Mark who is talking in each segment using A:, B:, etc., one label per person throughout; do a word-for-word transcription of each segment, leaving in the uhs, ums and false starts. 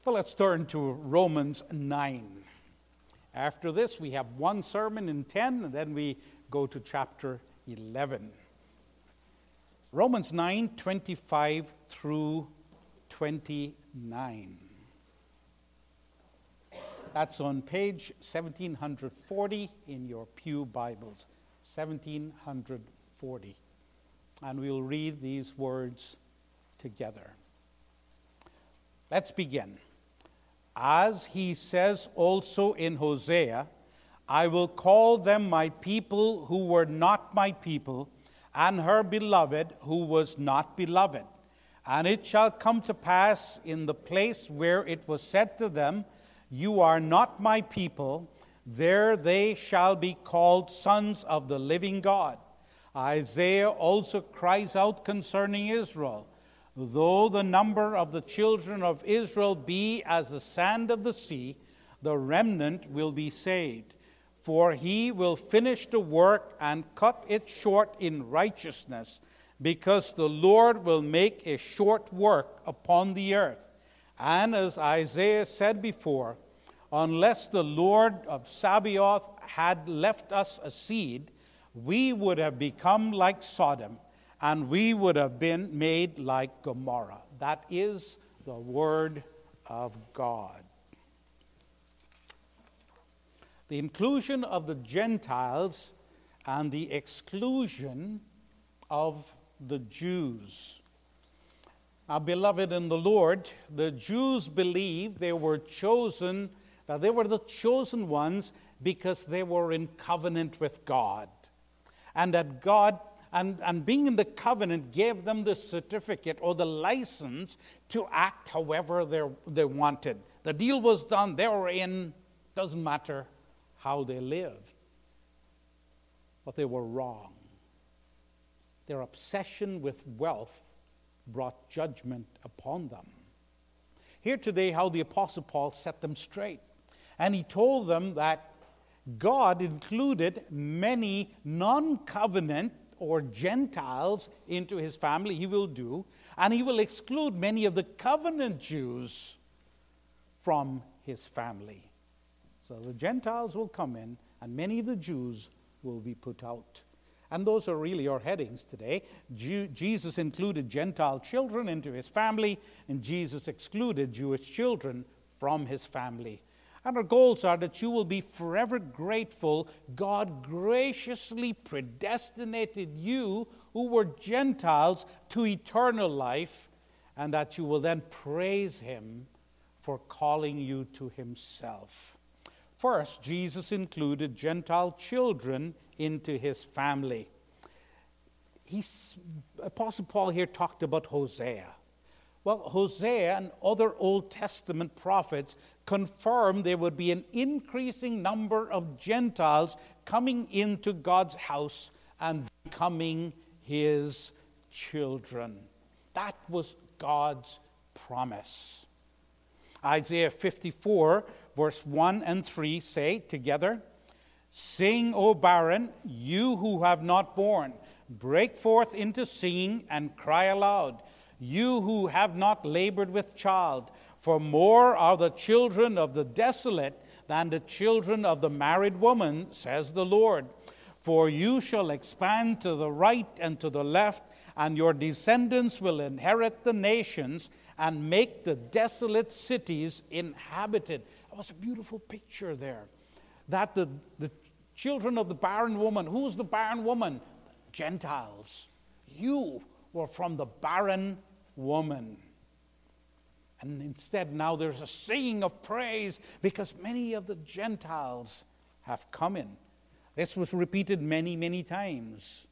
A: Well, let's turn to Romans nine. After this, we have one sermon in ten, and then we go to chapter eleven. Romans nine, twenty-five through twenty-nine. That's on page seventeen forty in your pew Bibles. seventeen forty. And we'll read these words together. Let's begin. As he says also in Hosea, I will call them my people who were not my people, and her beloved who was not beloved. And it shall come to pass in the place where it was said to them, you are not my people, there they shall be called sons of the living God. Isaiah also cries out concerning Israel, though the number of the children of Israel be as the sand of the sea, the remnant will be saved. For he will finish the work and cut it short in righteousness, because the Lord will make a short work upon the earth. And as Isaiah said before, unless the Lord of Sabaoth had left us a seed, we would have become like Sodom, and we would have been made like Gomorrah. That is the word of God. The inclusion of the Gentiles and the exclusion of the Jews. Now, beloved in the Lord, the Jews believed they were chosen, that they were the chosen ones because they were in covenant with God. And that God And, and being in the covenant gave them the certificate or the license to act however they wanted. The deal was done, they were in, doesn't matter how they lived. But they were wrong. Their obsession with wealth brought judgment upon them. Here today, how the Apostle Paul set them straight. And he told them that God included many non-covenant or Gentiles into his family. He will do, and he will exclude many of the covenant Jews from his family. So the Gentiles will come in, and many of the Jews will be put out. And those are really our headings today. Jew, Jesus included Gentile children into his family, and Jesus excluded Jewish children from his family. And our goals are that you will be forever grateful God graciously predestinated you, who were Gentiles, to eternal life, and that you will then praise him for calling you to himself. First, Jesus included Gentile children into his family. He's, Apostle Paul here talked about Hosea. Well, Hosea and other Old Testament prophets confirmed there would be an increasing number of Gentiles coming into God's house and becoming his children. That was God's promise. Isaiah fifty-four, verse one and three say together, sing, O barren, you who have not borne. Break forth into singing and cry aloud, you who have not labored with child, for more are the children of the desolate than the children of the married woman, says the Lord. For you shall expand to the right and to the left, and your descendants will inherit the nations and make the desolate cities inhabited. That was a beautiful picture there. That the, the children of the barren woman, who's the barren woman? Gentiles. You were from the barren woman. And instead now there's a singing of praise because many of the Gentiles have come in. This was repeated many, many times.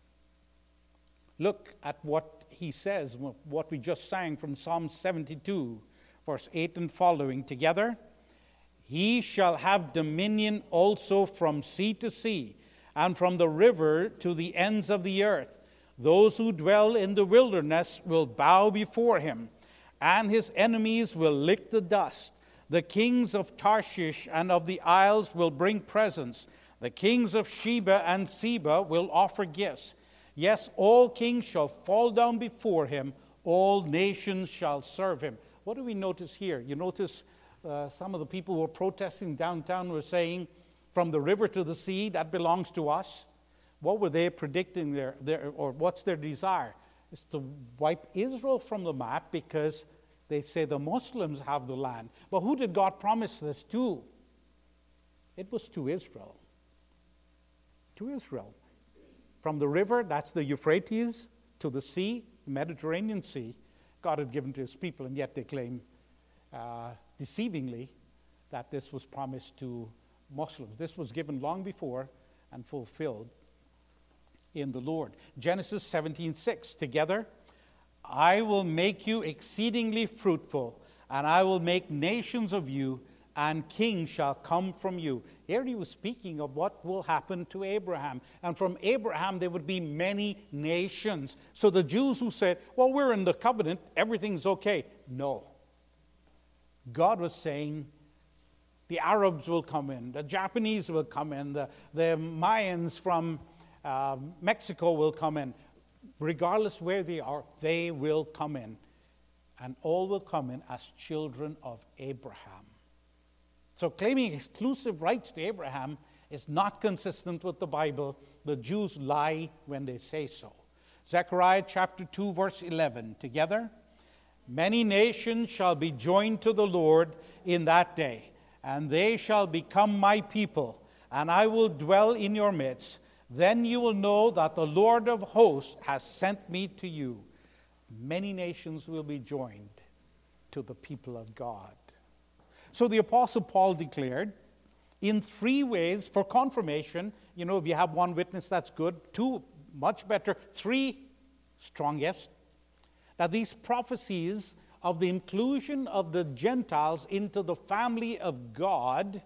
A: Look at what he says, what we just sang from Psalm seventy-two, verse eight and following together. He shall have dominion also from sea to sea, and from the river to the ends of the earth. Those who dwell in the wilderness will bow before him, and his enemies will lick the dust. The kings of Tarshish and of the isles will bring presents. The kings of Sheba and Seba will offer gifts. Yes, all kings shall fall down before him. All nations shall serve him. What do we notice here? You notice uh, some of the people who were protesting downtown were saying, from the river to the sea, that belongs to us. What were they predicting there, their, or what's their desire? It's to wipe Israel from the map because they say the Muslims have the land. But who did God promise this to? It was to Israel. To Israel. From the river, that's the Euphrates, to the sea, the Mediterranean Sea, God had given to his people, and yet they claim uh, deceivingly that this was promised to Muslims. This was given long before and fulfilled in the Lord. Genesis seventeen six, together, I will make you exceedingly fruitful, and I will make nations of you, and kings shall come from you. Here he was speaking of what will happen to Abraham. And from Abraham there would be many nations. So the Jews who said, well, we're in the covenant, everything's okay. No. God was saying, the Arabs will come in, the Japanese will come in, the, the Mayans from uh, Mexico will come in. Regardless where they are, they will come in. And all will come in as children of Abraham. So claiming exclusive rights to Abraham is not consistent with the Bible. The Jews lie when they say so. Zechariah chapter two, verse eleven. Together, many nations shall be joined to the Lord in that day, and they shall become my people, and I will dwell in your midst. Then you will know that the Lord of hosts has sent me to you. Many nations will be joined to the people of God. So the Apostle Paul declared in three ways for confirmation. You know, if you have one witness, that's good. Two, much better. Three, strongest. That these prophecies of the inclusion of the Gentiles into the family of God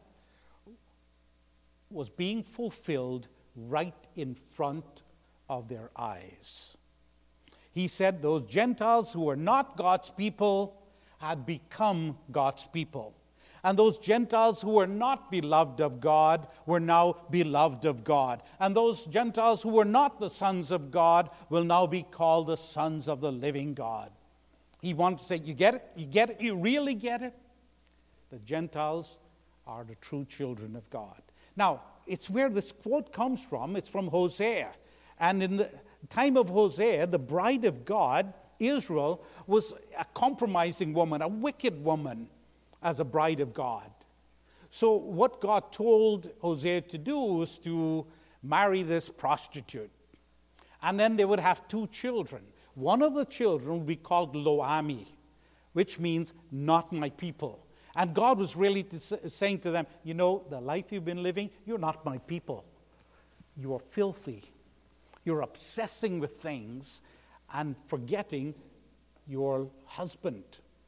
A: was being fulfilled right in front of their eyes. He said those Gentiles who were not God's people had become God's people. And those Gentiles who were not beloved of God were now beloved of God. And those Gentiles who were not the sons of God will now be called the sons of the living God. He wanted to say, you get it? You get it? You really get it? The Gentiles are the true children of God. Now, it's where this quote comes from. It's from Hosea. And in the time of Hosea, the bride of God, Israel, was a compromising woman, a wicked woman, as a bride of God. So what God told Hosea to do was to marry this prostitute. And then they would have two children. One of the children would be called Lo-ami, which means not my people. And God was really to, saying to them, you know, the life you've been living, you're not my people. You are filthy. You're obsessing with things and forgetting your husband.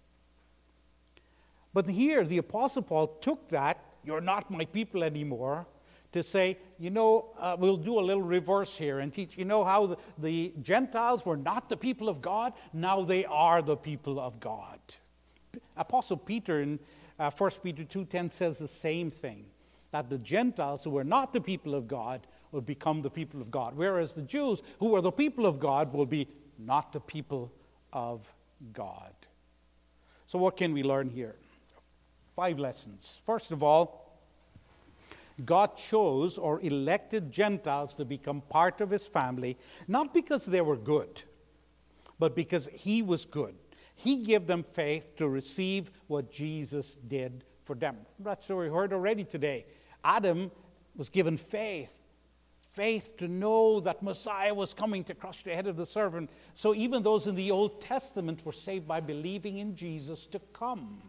A: But here, the Apostle Paul took that, you're not my people anymore, to say, you know, uh, we'll do a little reverse here and teach, you know how the, the Gentiles were not the people of God? Now they are the people of God. Apostle Peter in uh, First Peter two ten says the same thing, that the Gentiles who were not the people of God will become the people of God, whereas the Jews who are the people of God will be not the people of God. So what can we learn here? Five lessons. First of all, God chose or elected Gentiles to become part of his family, not because they were good, but because he was good. He gave them faith to receive what Jesus did for them. That's what we heard already today. Adam was given faith. Faith to know that Messiah was coming to crush the head of the serpent. So even those in the Old Testament were saved by believing in Jesus to come.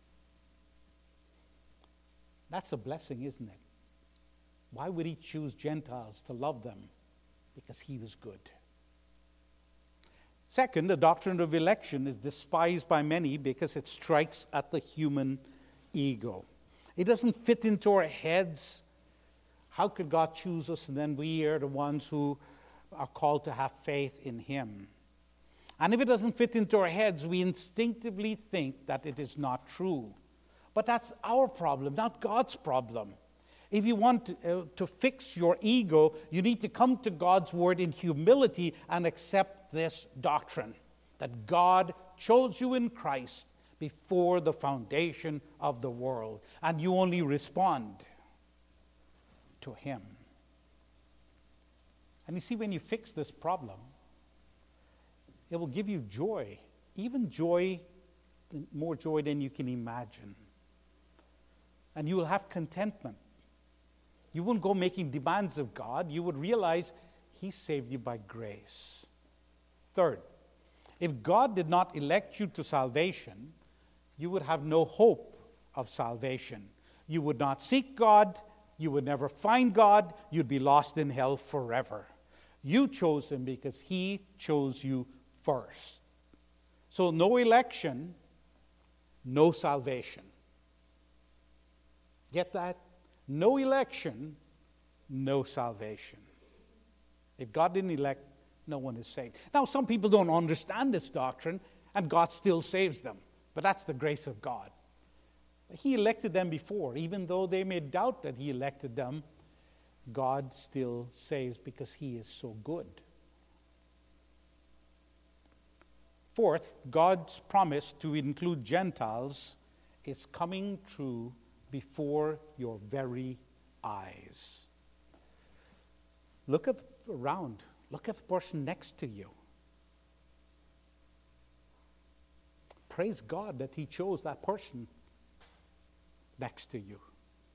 A: That's a blessing, isn't it? Why would he choose Gentiles to love them? Because he was good. Second, the doctrine of election is despised by many because it strikes at the human ego. It doesn't fit into our heads. How could God choose us and then we are the ones who are called to have faith in him? And if it doesn't fit into our heads, we instinctively think that it is not true. But that's our problem, not God's problem. If you want to, uh, to fix your ego, you need to come to God's word in humility and accept this doctrine, that God chose you in Christ before the foundation of the world, and you only respond to him. And you see, when you fix this problem, it will give you joy, even joy, more joy than you can imagine. And you will have contentment. You wouldn't go making demands of God. You would realize he saved you by grace. Third, if God did not elect you to salvation, you would have no hope of salvation. You would not seek God. You would never find God. You'd be lost in hell forever. You chose him because he chose you first. So no election, no salvation. Get that? No election, no salvation. If God didn't elect, no one is saved. Now, some people don't understand this doctrine, and God still saves them. But that's the grace of God. He elected them before. Even though they may doubt that he elected them, God still saves because he is so good. Fourth, God's promise to include Gentiles is coming true before your very eyes. Look at around. Look at the person next to you. Praise God that he chose that person next to you.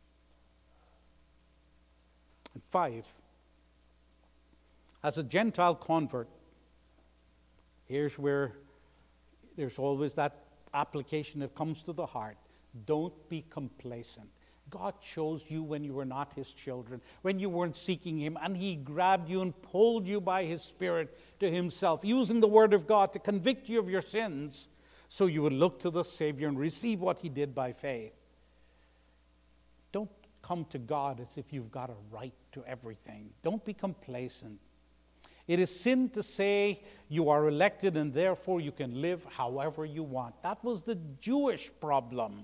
A: And five, as a Gentile convert, here's where there's always that application that comes to the heart. Don't be complacent. God chose you when you were not his children, when you weren't seeking him, and he grabbed you and pulled you by his Spirit to himself, using the word of God to convict you of your sins so you would look to the Savior and receive what he did by faith. Don't come to God as if you've got a right to everything. Don't be complacent. It is sin to say you are elected and therefore you can live however you want. That was the Jewish problem,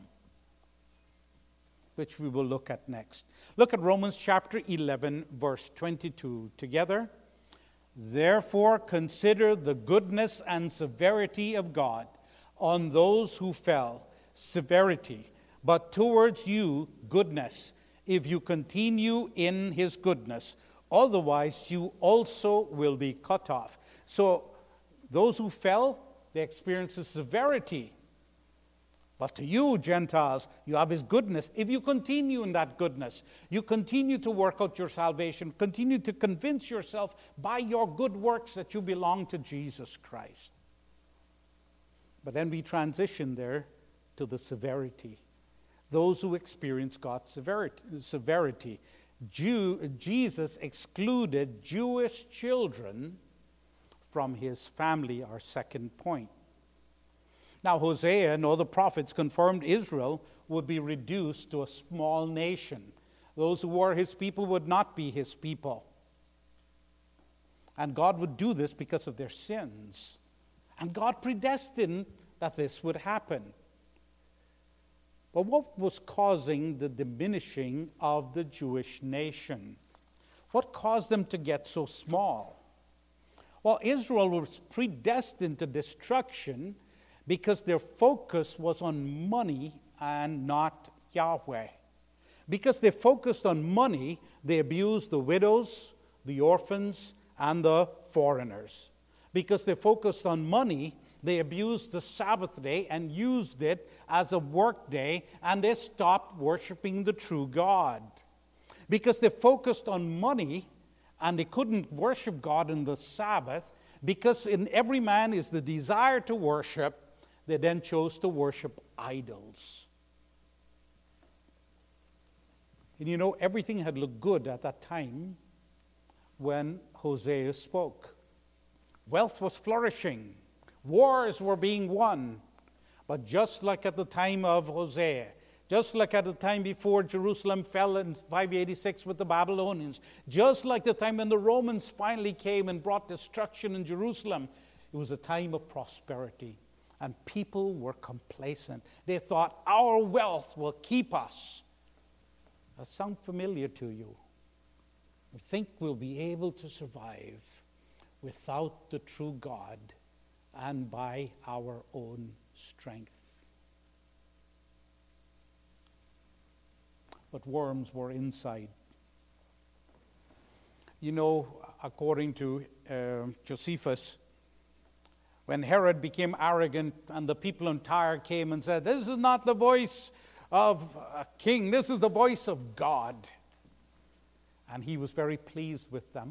A: which we will look at next. Look at Romans chapter eleven, verse twenty-two together. Therefore consider the goodness and severity of God on those who fell, severity, but towards you goodness, if you continue in his goodness. Otherwise, you also will be cut off. So, those who fell, they experience his severity. But to you, Gentiles, you have his goodness. If you continue in that goodness, you continue to work out your salvation, continue to convince yourself by your good works that you belong to Jesus Christ. But then we transition there to the severity. Those who experience God's severity. severity. Jew, Jesus excluded Jewish children from his family, our second point. Now, Hosea and all the prophets confirmed Israel would be reduced to a small nation. Those who were his people would not be his people. And God would do this because of their sins. And God predestined that this would happen. But what was causing the diminishing of the Jewish nation? What caused them to get so small? Well, Israel was predestined to destruction because their focus was on money and not Yahweh. Because they focused on money, they abused the widows, the orphans, and the foreigners. Because they focused on money, they abused the Sabbath day and used it as a work day, and they stopped worshiping the true God. Because they focused on money, and they couldn't worship God in the Sabbath, because in every man is the desire to worship, they then chose to worship idols. And you know, everything had looked good at that time when Hosea spoke. Wealth was flourishing. Wars were being won. But just like at the time of Hosea, just like at the time before Jerusalem fell in five eighty-six with the Babylonians, just like the time when the Romans finally came and brought destruction in Jerusalem, it was a time of prosperity. And people were complacent. They thought, our wealth will keep us. That sound familiar to you? We think we'll be able to survive without the true God and by our own strength. but worms were inside. You know, according to uh, Josephus, when Herod became arrogant and the people in Tyre came and said, "This is not the voice of a king, this is the voice of God." And he was very pleased with them.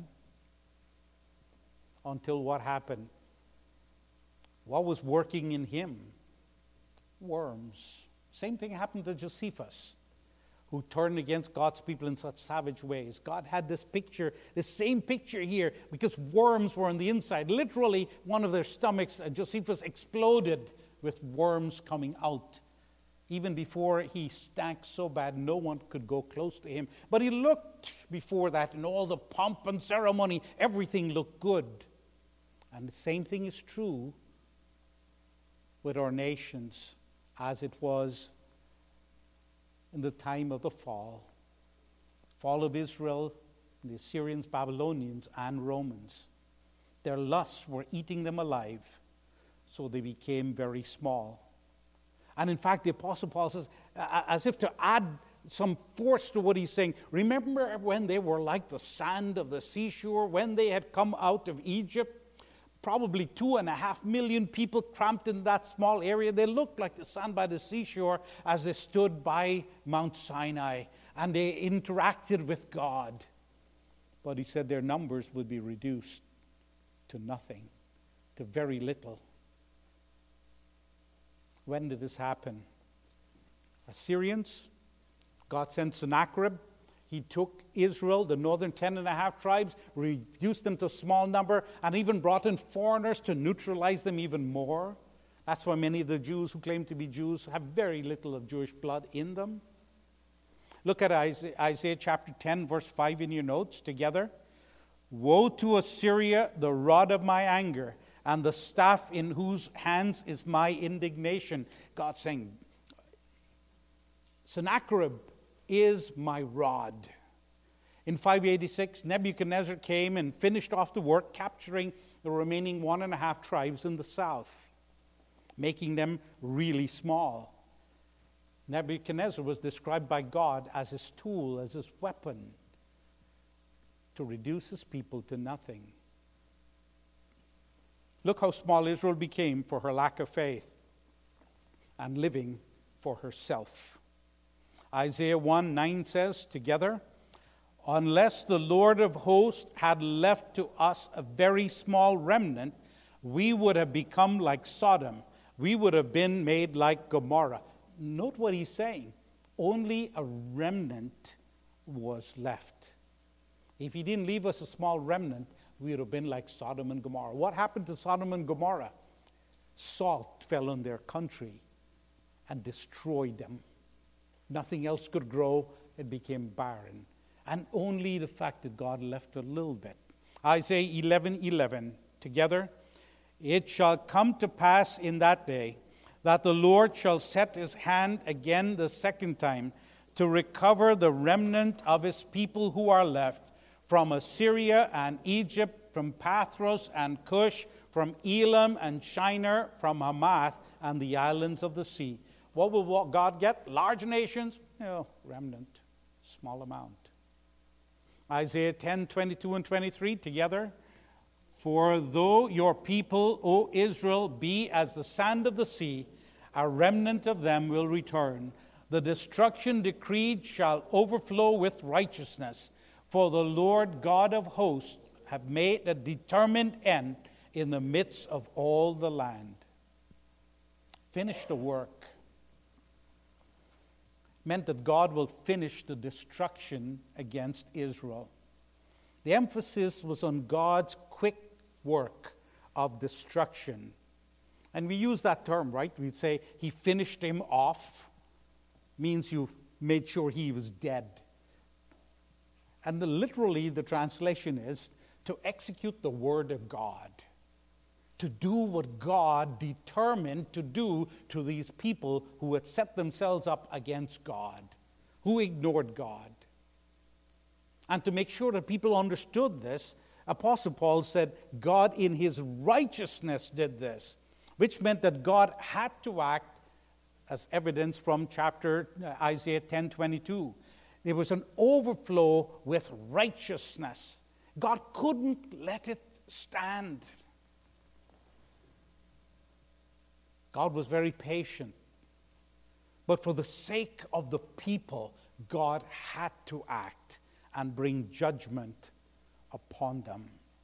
A: Until what happened? What was working in him? Worms. Same thing happened to Josephus, who turned against God's people in such savage ways. God had this picture, this same picture here, because worms were on the inside. Literally, one of their stomachs, uh, Josephus, exploded with worms coming out. Even before he stank so bad, no one could go close to him. But he looked before that, in all the pomp and ceremony, everything looked good. And the same thing is true with our nations, as it was in the time of the fall. Fall of Israel, the Assyrians, Babylonians, and Romans. Their lusts were eating them alive, so they became very small. And in fact, the Apostle Paul says, as if to add some force to what he's saying, remember when they were like the sand of the seashore, when they had come out of Egypt? Probably two and a half million people cramped in that small area. They looked like the sand by the seashore as they stood by Mount Sinai and they interacted with God. But he said their numbers would be reduced to nothing, to very little. When did this happen? Assyrians, God sent Sennacherib. He took Israel, the northern ten and a half tribes, reduced them to a small number, and even brought in foreigners to neutralize them even more. That's why many of the Jews who claim to be Jews have very little of Jewish blood in them. Look at Isaiah, Isaiah chapter ten, verse five in your notes together. Woe to Assyria, the rod of my anger, and the staff in whose hands is my indignation. God saying, Sennacherib is my rod. In five eighty-six, Nebuchadnezzar came and finished off the work, capturing the remaining one and a half tribes in the south, making them really small. Nebuchadnezzar was described by God as his tool, as his weapon, to reduce his people to nothing. Look how small Israel became for her lack of faith and living for herself. Isaiah one nine says, together, unless the Lord of hosts had left to us a very small remnant, we would have become like Sodom. We would have been made like Gomorrah. Note what he's saying. Only a remnant was left. If he didn't leave us a small remnant, we would have been like Sodom and Gomorrah. What happened to Sodom and Gomorrah? Salt fell on their country and destroyed them. Nothing else could grow. It became barren. And only the fact that God left a little bit. Isaiah eleven eleven. Together, it shall come to pass in that day that the Lord shall set his hand again the second time to recover the remnant of his people who are left from Assyria and Egypt, from Pathros and Cush, from Elam and Shinar, from Hamath and the islands of the sea. What will God get? Large nations? No, remnant, small amount. Isaiah ten twenty-two and twenty-three together. For though your people, O Israel, be as the sand of the sea, a remnant of them will return. The destruction decreed shall overflow with righteousness. For the Lord God of hosts have made a determined end in the midst of all the land. Finish the work. Meant that God will finish the destruction against Israel. The emphasis was on God's quick work of destruction. And we use that term, right? We'd say he finished him off. Means you made sure he was dead. And the, literally the translation is to execute the word of God. To do what God determined to do to these people who had set themselves up against God, who ignored God. And to make sure that people understood this, Apostle Paul said, God in his righteousness did this, which meant that God had to act, as evidence from chapter uh, Isaiah ten twenty-two. There was an overflow with righteousness. God couldn't let it stand. God was very patient. But for the sake of the people, God had to act and bring judgment upon them.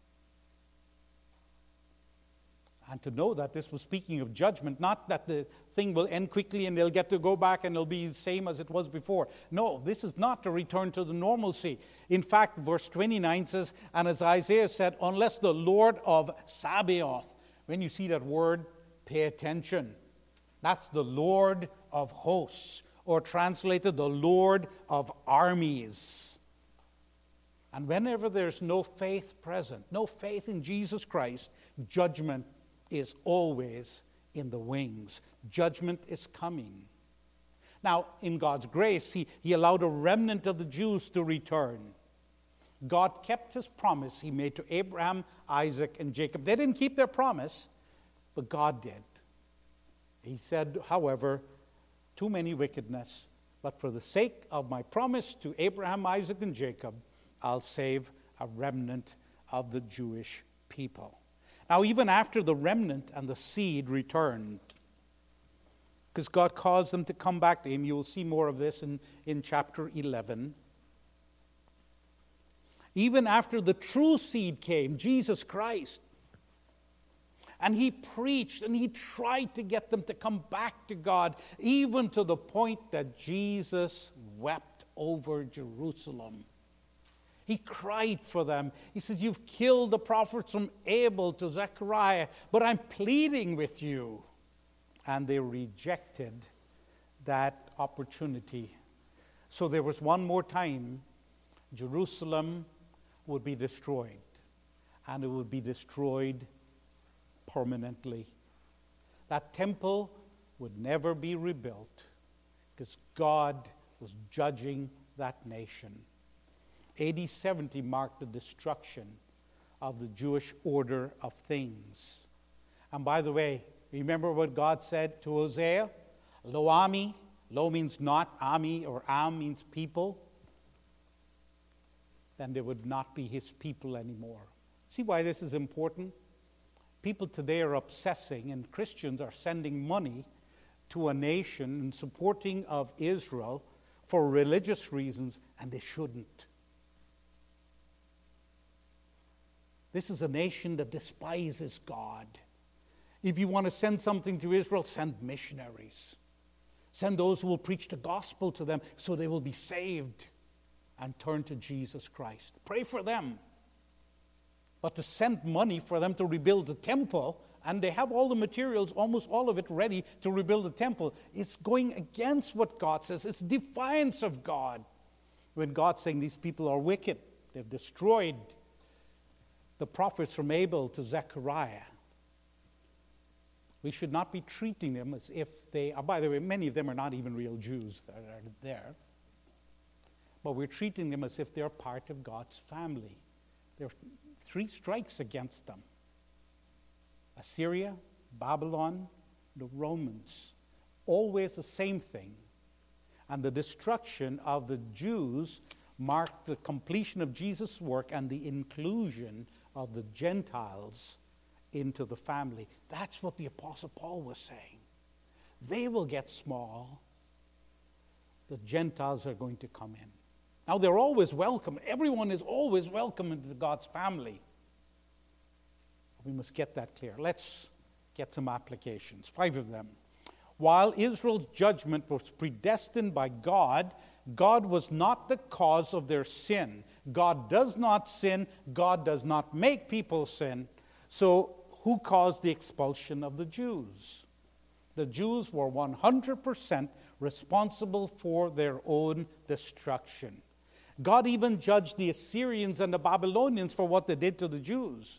A: And to know that this was speaking of judgment, not that the thing will end quickly and they'll get to go back and it'll be the same as it was before. No, this is not a return to the normalcy. In fact, verse twenty-nine says, and as Isaiah said, unless the Lord of Sabaoth, when you see that word, pay attention. That's the Lord of hosts, or translated, the Lord of armies. And whenever there's no faith present, no faith in Jesus Christ, judgment is always in the wings. Judgment is coming. Now, in God's grace, he, he allowed a remnant of the Jews to return. God kept his promise he made to Abraham, Isaac, and Jacob. They didn't keep their promise, but God did. He said, however, too many wickedness, but for the sake of my promise to Abraham, Isaac, and Jacob, I'll save a remnant of the Jewish people. Now, even after the remnant and the seed returned, because God caused them to come back to him, you will see more of this in, in chapter eleven. Even after the true seed came, Jesus Christ, and he preached and he tried to get them to come back to God, even to the point that Jesus wept over Jerusalem. He cried for them. He says, you've killed the prophets from Abel to Zechariah, but I'm pleading with you. And they rejected that opportunity. So there was one more time, Jerusalem would be destroyed. And it would be destroyed permanently. That temple would never be rebuilt because God was judging that nation. A D seventy marked the destruction of the Jewish order of things. And by the way, remember what God said to Hosea? Lo ami, lo means not, ami or am means people. Then they would not be his people anymore. See why this is important? People today are obsessing, and Christians are sending money to a nation in supporting of Israel for religious reasons, and they shouldn't. This is a nation that despises God. If you want to send something to Israel, send missionaries. Send those who will preach the gospel to them so they will be saved and turn to Jesus Christ. Pray for them. But to send money for them to rebuild the temple, and they have all the materials, almost all of it ready to rebuild the temple, it's going against what God says. It's defiance of God. When God's saying these people are wicked, they've destroyed the prophets from Abel to Zechariah. We should not be treating them as if they are, by the way, many of them are not even real Jews that are there. But we're treating them as if they're part of God's family. There are three strikes against them. Assyria, Babylon, the Romans. Always the same thing. And the destruction of the Jews marked the completion of Jesus' work and the inclusion of the Gentiles into the family. That's what the Apostle Paul was saying. They will get small. The Gentiles are going to come in. Now, they're always welcome. Everyone is always welcome into God's family. We must get that clear. Let's get some applications. Five of them. While Israel's judgment was predestined by God, God was not the cause of their sin. God does not sin. God does not make people sin. So, who caused the expulsion of the Jews? The Jews were one hundred percent responsible for their own destruction. God even judged the Assyrians and the Babylonians for what they did to the Jews.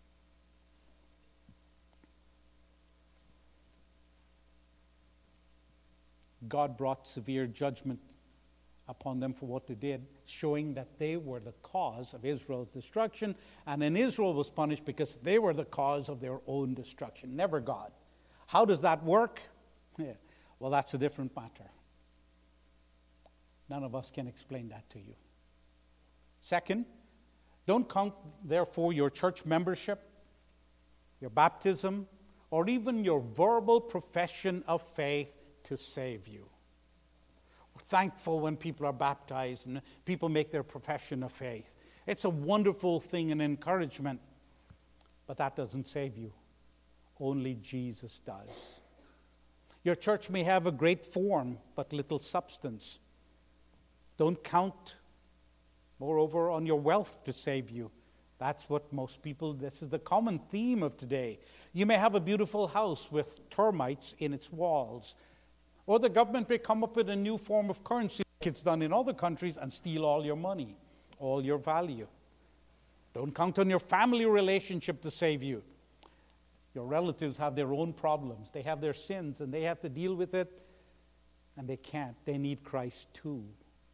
A: God brought severe judgment upon them for what they did, showing that they were the cause of Israel's destruction, and then Israel was punished because they were the cause of their own destruction, never God. How does that work? Yeah. Well, that's a different matter. None of us can explain that to you. Second, don't count, therefore, your church membership, your baptism, or even your verbal profession of faith to save you. We're thankful when people are baptized and people make their profession of faith. It's a wonderful thing and encouragement, but that doesn't save you. Only Jesus does. Your church may have a great form, but little substance. Don't count, moreover, on your wealth to save you. That's what most people, this is the common theme of today. You may have a beautiful house with termites in its walls, or the government may come up with a new form of currency like it's done in other countries and steal all your money, all your value. Don't count on your family relationship to save you. Your relatives have their own problems. They have their sins and they have to deal with it, and they can't. They need Christ too.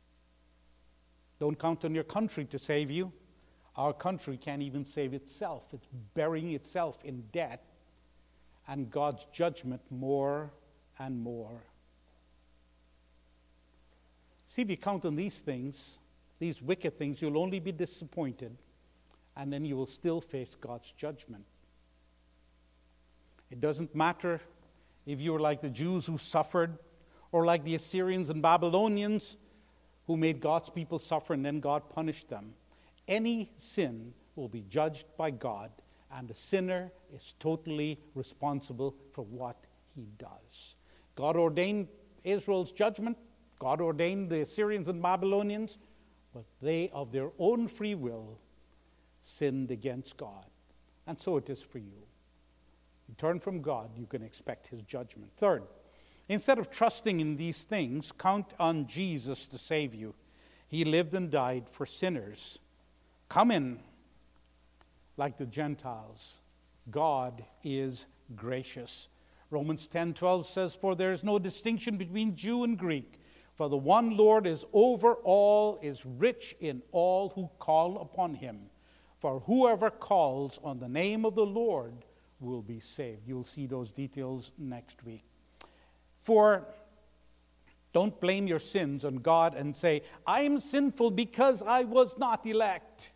A: Don't count on your country to save you. Our country can't even save itself. It's burying itself in debt and God's judgment more and more. See, if you count on these things, these wicked things, you'll only be disappointed, and then you will still face God's judgment. It doesn't matter if you were like the Jews who suffered, or like the Assyrians and Babylonians who made God's people suffer and then God punished them. Any sin will be judged by God, and the sinner is totally responsible for what he does. God ordained Israel's judgment. God ordained the Assyrians and Babylonians, but they, of their own free will, sinned against God. And so it is for you. You turn from God, you can expect his judgment. Third, instead of trusting in these things, count on Jesus to save you. He lived and died for sinners. Come in like the Gentiles. God is gracious. Romans ten twelve says, "For there is no distinction between Jew and Greek, for the one Lord is over all, is rich in all who call upon him. For whoever calls on the name of the Lord will be saved." You'll see those details next week. For don't blame your sins on God and say, "I am sinful because I was not elect."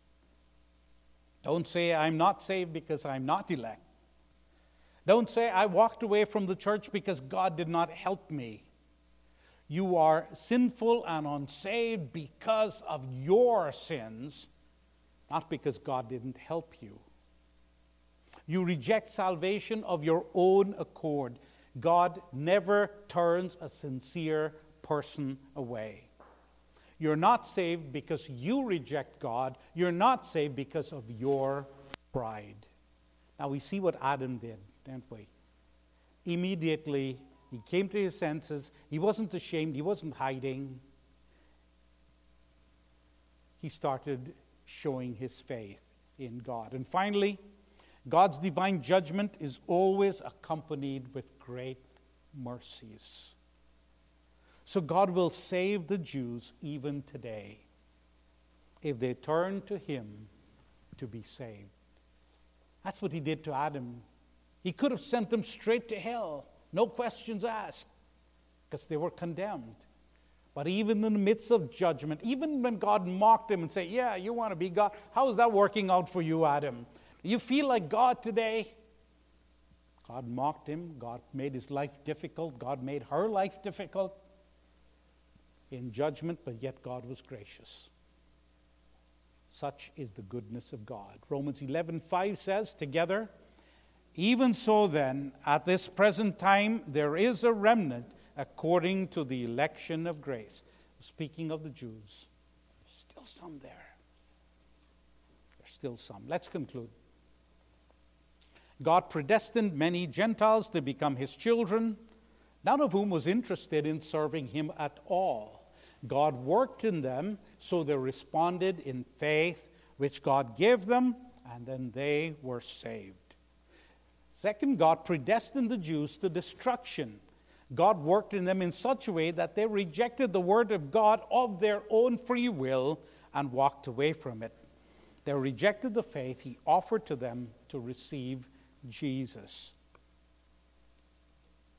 A: Don't say, "I'm not saved because I'm not elect." Don't say, "I walked away from the church because God did not help me." You are sinful and unsaved because of your sins, not because God didn't help you. You reject salvation of your own accord. God never turns a sincere person away. You're not saved because you reject God. You're not saved because of your pride. Now we see what Adam did, don't we? Immediately, he came to his senses. He wasn't ashamed. He wasn't hiding. He started showing his faith in God. And finally, God's divine judgment is always accompanied with great mercies. So God will save the Jews even today if they turn to him to be saved. That's what he did to Adam. He could have sent them straight to hell, no questions asked, because they were condemned. But even in the midst of judgment, even when God mocked him and said, "Yeah, you want to be God. How is that working out for you, Adam? Do you feel like God today?" God mocked him. God made his life difficult. God made her life difficult in judgment, but yet God was gracious. Such is the goodness of God. Romans eleven five says, together, "Even so then, at this present time, there is a remnant according to the election of grace." Speaking of the Jews, there's still some there. There's still some. Let's conclude. God predestined many Gentiles to become his children, none of whom was interested in serving him at all. God worked in them, so they responded in faith, which God gave them, and then they were saved. Second, God predestined the Jews to destruction. God worked in them in such a way that they rejected the word of God of their own free will and walked away from it. They rejected the faith he offered to them to receive Jesus.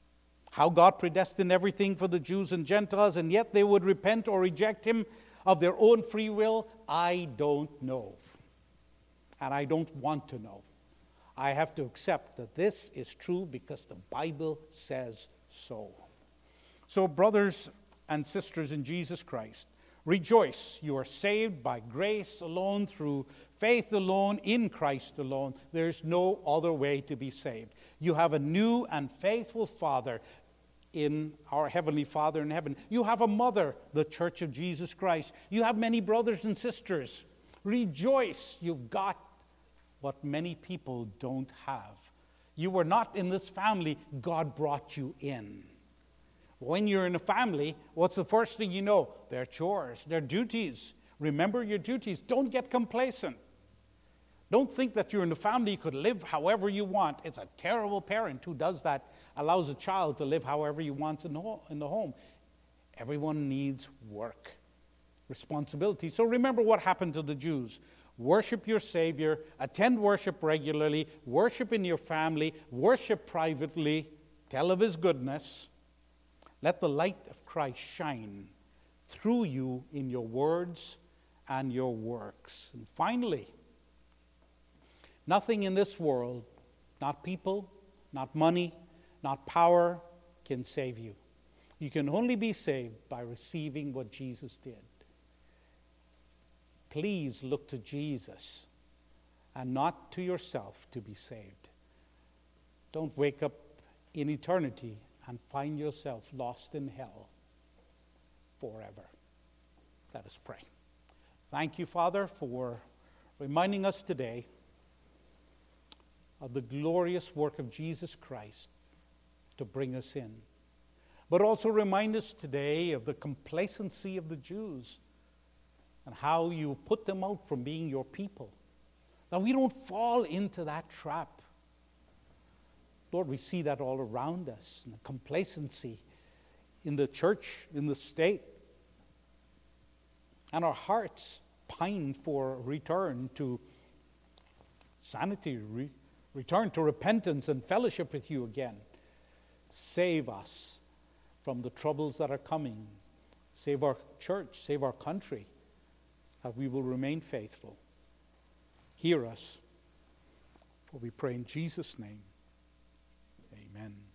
A: How God predestined everything for the Jews and Gentiles, and yet they would repent or reject him of their own free will, I don't know. And I don't want to know. I have to accept that this is true because the Bible says so. So, brothers and sisters in Jesus Christ, rejoice. You are saved by grace alone, through faith alone, in Christ alone. There is no other way to be saved. You have a new and faithful Father in our Heavenly Father in heaven. You have a mother, the Church of Jesus Christ. You have many brothers and sisters. Rejoice. You've got what many people don't have. You were not in this family. God brought you in. When you're in a family, what's the first thing you know? Their chores, their duties. Remember your duties. Don't get complacent. Don't think that you're in a family, you could live however you want. It's a terrible parent who does that, allows a child to live however he wants in the ho- in the home. Everyone needs work, responsibility. So remember what happened to the Jews. Worship your Savior, attend worship regularly, worship in your family, worship privately, tell of his goodness. Let the light of Christ shine through you in your words and your works. And finally, nothing in this world, not people, not money, not power, can save you. You can only be saved by receiving what Jesus did. Please look to Jesus and not to yourself to be saved. Don't wake up in eternity and find yourself lost in hell forever. Let us pray. Thank you, Father, for reminding us today of the glorious work of Jesus Christ to bring us in. But also remind us today of the complacency of the Jews and how you put them out from being your people. That we don't fall into that trap. Lord, we see that all around us, and the complacency in the church, in the state. And our hearts pine for return to sanity, re- return to repentance and fellowship with you again. Save us from the troubles that are coming. Save our church, save our country, that we will remain faithful. Hear us, for we pray in Jesus' name. Amen.